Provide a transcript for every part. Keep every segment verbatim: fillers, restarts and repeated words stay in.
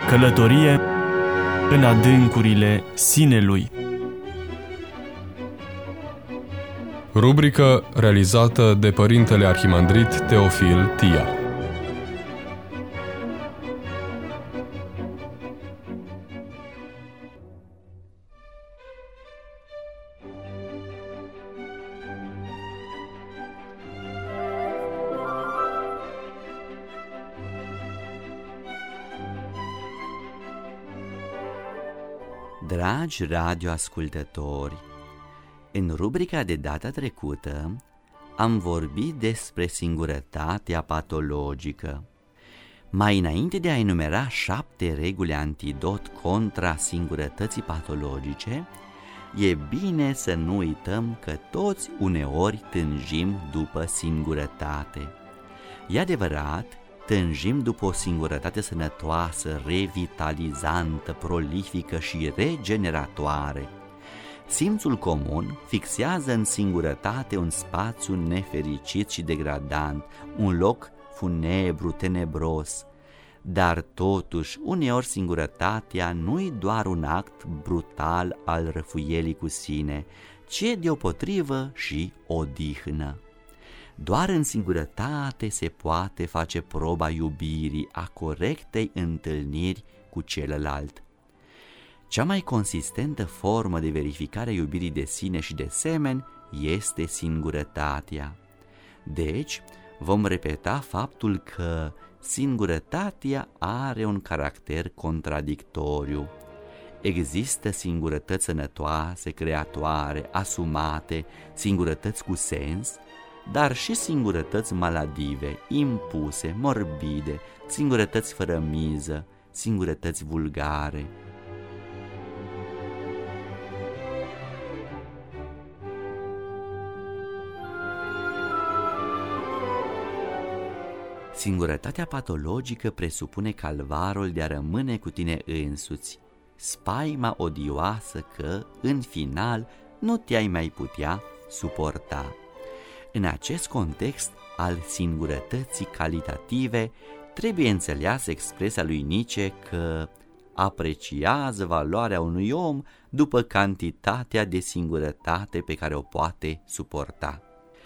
Călătorie în adâncurile sinelui. Rubrică realizată de Părintele Arhimandrit Teofil Tia. Dragi radioascultători, în rubrica de data trecută am vorbit despre singurătatea patologică. Mai înainte de a enumera șapte reguli antidot contra singurătății patologice, e bine să nu uităm că toți uneori tânjim după singurătate. E adevărat, tânjim după o singurătate sănătoasă, revitalizantă, prolifică și regeneratoare. Simțul comun fixează în singurătate un spațiu nefericit și degradant, un loc funebru, tenebros. Dar totuși, uneori singurătatea nu-i doar un act brutal al răfuielii cu sine, ci deopotrivă și odihnă. Doar în singurătate se poate face proba iubirii, a corectei întâlniri cu celălalt. Cea mai consistentă formă de verificare a iubirii de sine și de semeni este singurătatea. Deci, vom repeta faptul că singurătatea are un caracter contradictoriu. Există singurătăți sănătoase, creatoare, asumate, singurătăți cu sens, dar și singurătăți maladive, impuse, morbide, singurătăți fără miză, singurătăți vulgare. Singurătatea patologică presupune calvarul de a rămâne cu tine însuți, spaima odioasă că, în final, nu te-ai mai putea suporta. În acest context al singurătății calitative, trebuie înțeleasă expresia lui Nietzsche că apreciază valoarea unui om după cantitatea de singurătate pe care o poate suporta.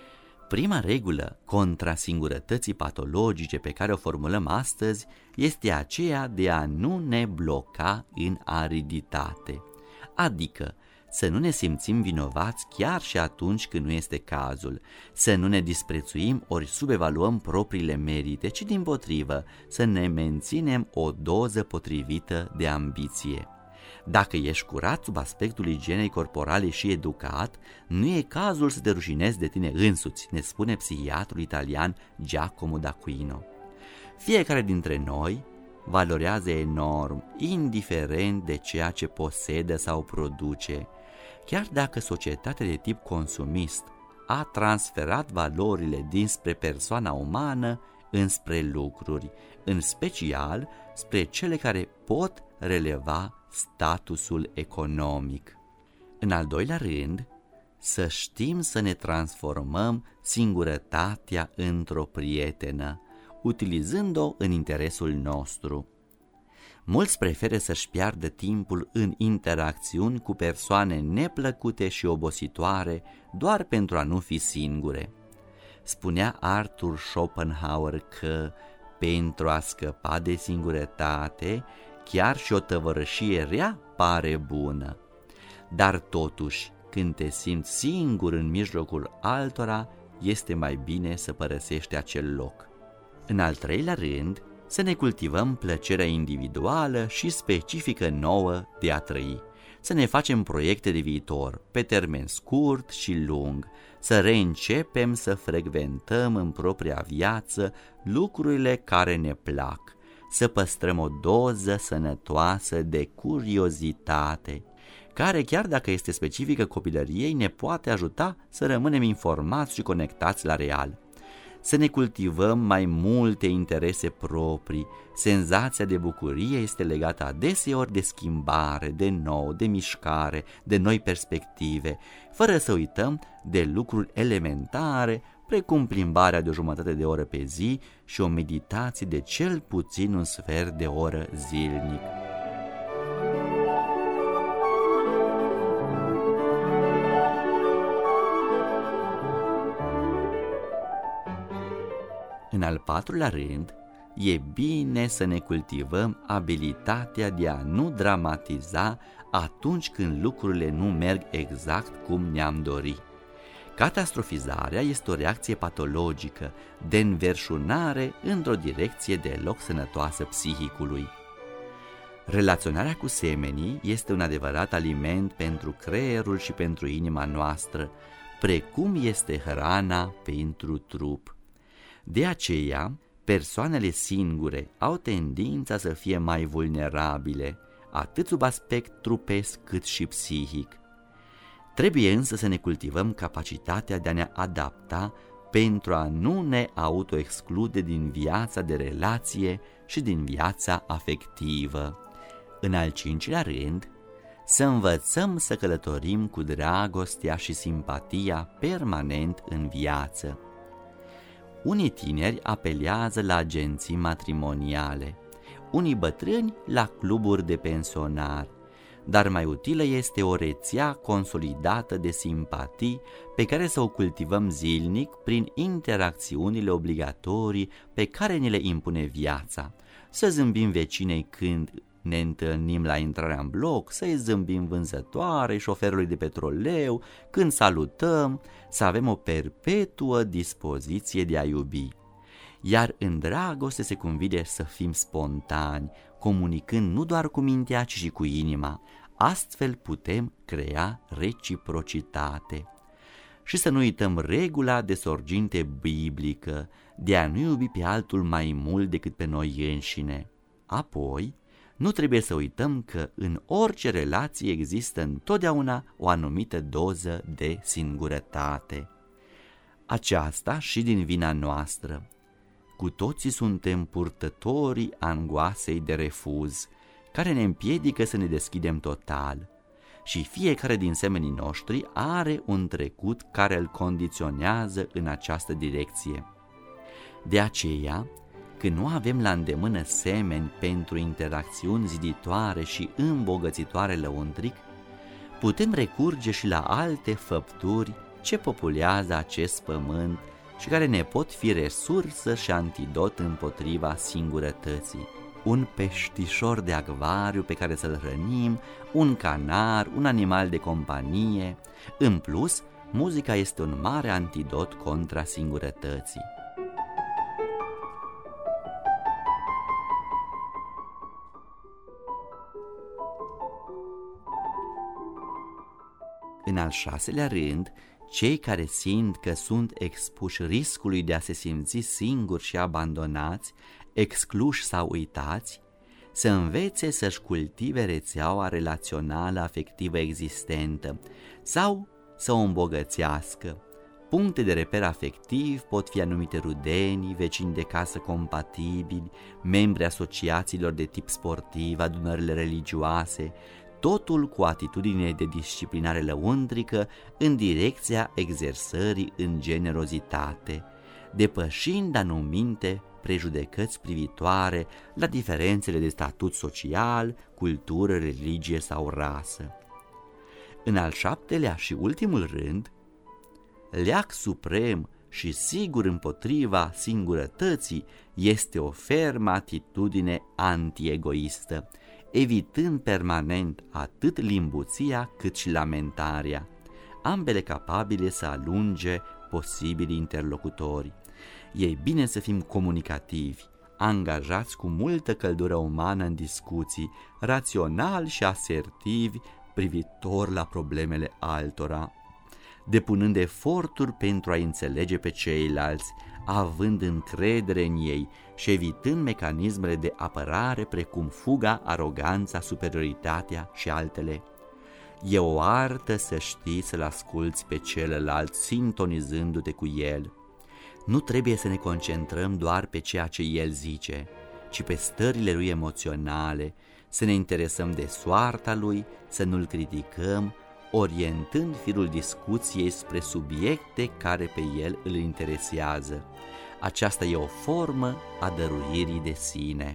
Prima regulă contra singurătății patologice pe care o formulăm astăzi este aceea de a nu ne bloca în ariditate, adică să nu ne simțim vinovați chiar și atunci când nu este cazul, să nu ne disprețuim ori subevaluăm propriile merite, ci dimpotrivă să ne menținem o doză potrivită de ambiție. Dacă ești curat sub aspectul igienei corporale și educat, nu e cazul să te rușinezi de tine însuți, ne spune psihiatrul italian Giacomo d'Aquino. Fiecare dintre noi valorează enorm, indiferent de ceea ce posedă sau produce, chiar dacă societatea de tip consumist a transferat valorile dinspre persoana umană înspre lucruri, în special spre cele care pot releva statusul economic. În al doilea rând, să știm să ne transformăm singurătatea într-o prietenă, utilizând-o în interesul nostru. Mulți preferă să-și piardă timpul în interacțiuni cu persoane neplăcute și obositoare doar pentru a nu fi singure. Spunea Arthur Schopenhauer că, pentru a scăpa de singurătate, chiar și o tăvărășie rea pare bună. Dar totuși, când te simți singur în mijlocul altora, este mai bine să părăsești acel loc. În al treilea rând, să ne cultivăm plăcerea individuală și specifică nouă de a trăi, să ne facem proiecte de viitor, pe termen scurt și lung, să reîncepem să frecventăm în propria viață lucrurile care ne plac, să păstrăm o doză sănătoasă de curiozitate, care, chiar dacă este specifică copilăriei, ne poate ajuta să rămânem informați și conectați la real. Să ne cultivăm mai multe interese proprii. Senzația de bucurie este legată adeseori de schimbare, de nou, de mișcare, de noi perspective, fără să uităm de lucruri elementare precum plimbarea de o jumătate de oră pe zi și o meditație de cel puțin un sfert de oră zilnic. În al patrulea rând, e bine să ne cultivăm abilitatea de a nu dramatiza atunci când lucrurile nu merg exact cum ne-am dori. Catastrofizarea este o reacție patologică de înverșunare într-o direcție deloc sănătoasă psihicului. Relaționarea cu semenii este un adevărat aliment pentru creierul și pentru inima noastră, precum este hrana pentru trup. De aceea, persoanele singure au tendința să fie mai vulnerabile, atât sub aspect trupesc cât și psihic. Trebuie însă să ne cultivăm capacitatea de a ne adapta pentru a nu ne autoexclude din viața de relație și din viața afectivă. În al cincilea rând, să învățăm să călătorim cu dragostea și simpatia permanent în viață. Unii tineri apelează la agenții matrimoniale, unii bătrâni la cluburi de pensionari, dar mai utilă este o rețea consolidată de simpatii pe care să o cultivăm zilnic prin interacțiunile obligatorii pe care ne le impune viața. Să zâmbim vecinei când ne întâlnim la intrarea în bloc, să-i zâmbim vânzătoarei, șoferului de petroleu, când salutăm, să avem o perpetuă dispoziție de a iubi. Iar în dragoste se convine să fim spontani, comunicând nu doar cu mintea, ci și cu inima. Astfel putem crea reciprocitate. Și să nu uităm regula de sorginte biblică de a nu iubi pe altul mai mult decât pe noi înșine. Apoi, nu trebuie să uităm că în orice relație există întotdeauna o anumită doză de singurătate. Aceasta și din vina noastră. Cu toții suntem purtătorii angoasei de refuz, care ne împiedică să ne deschidem total. Și fiecare din semenii noștri are un trecut care îl condiționează în această direcție. De aceea, când nu avem la îndemână semeni pentru interacțiuni ziditoare și îmbogățitoare lăuntric, putem recurge și la alte făpturi ce populează acest pământ și care ne pot fi resursă și antidot împotriva singurătății. Un peștișor de acvariu pe care să-l hrănim, un canar, un animal de companie. În plus, muzica este un mare antidot contra singurătății. În al șaselea rând, cei care simt că sunt expuși riscului de a se simți singuri și abandonați, excluși sau uitați, să învețe să-și cultive rețeaua relațională afectivă existentă sau să o îmbogățească. Puncte de reper afectiv pot fi anumite rudenii, vecini de casă compatibili, membri asociațiilor de tip sportiv, adunările religioase, totul cu atitudine de disciplinare lăuntrică în direcția exersării în generozitate, depășind anumite prejudecăți privitoare la diferențele de statut social, cultură, religie sau rasă. În al șaptelea și ultimul rând, leac suprem și sigur împotriva singurătății este o fermă atitudine antiegoistă, evitând permanent atât limbuția cât și lamentarea, ambele capabile să alunge posibili interlocutori. E bine să fim comunicativi, angajați cu multă căldură umană în discuții, raționali și asertivi privitor la problemele altora, depunând eforturi pentru a înțelege pe ceilalți, având încredere în ei și evitând mecanismele de apărare precum fuga, aroganța, superioritatea și altele. E o artă să știi să-l asculți pe celălalt sintonizându-te cu el. Nu trebuie să ne concentrăm doar pe ceea ce el zice, ci pe stările lui emoționale, să ne interesăm de soarta lui, să nu-l criticăm, orientând firul discuției spre subiecte care pe el îl interesează. Aceasta e o formă a dăruirii de sine.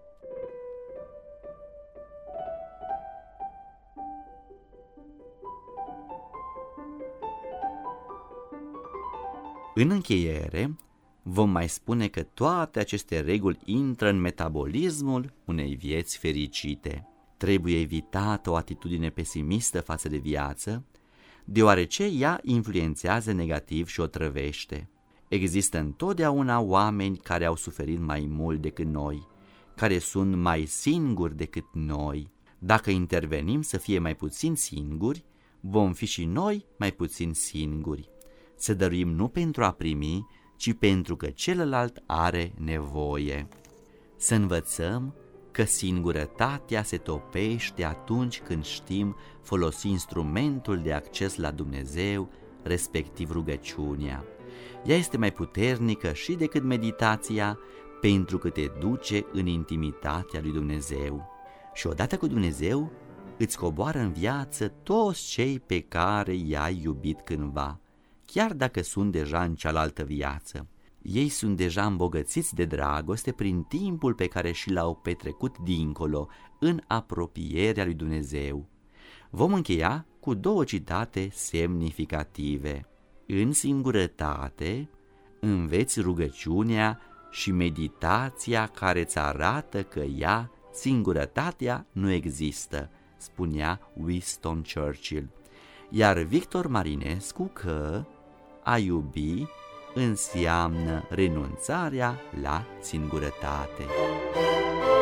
În încheiere, vom mai spune că toate aceste reguli intră în metabolismul unei vieți fericite. Trebuie evitată o atitudine pesimistă față de viață, deoarece ea influențează negativ și o trăvește. Există întotdeauna oameni care au suferit mai mult decât noi, care sunt mai singuri decât noi. Dacă intervenim să fie mai puțin singuri, vom fi și noi mai puțin singuri. Să dăruim nu pentru a primi, ci pentru că celălalt are nevoie. Să învățăm că singurătatea se topește atunci când știm folosi instrumentul de acces la Dumnezeu, respectiv rugăciunea. Ea este mai puternică și decât meditația, pentru că te duce în intimitatea lui Dumnezeu. Și odată cu Dumnezeu îți coboară în viață toți cei pe care i-ai iubit cândva, chiar dacă sunt deja în cealaltă viață. Ei sunt deja îmbogățiți de dragoste prin timpul pe care și l-au petrecut dincolo, în apropierea lui Dumnezeu. Vom încheia cu două citate semnificative. În singurătate înveți rugăciunea și meditația care îți arată că ea, singurătatea, nu există, spunea Winston Churchill. Iar Victor Marinescu că a iubi înseamnă renunțarea la singurătate.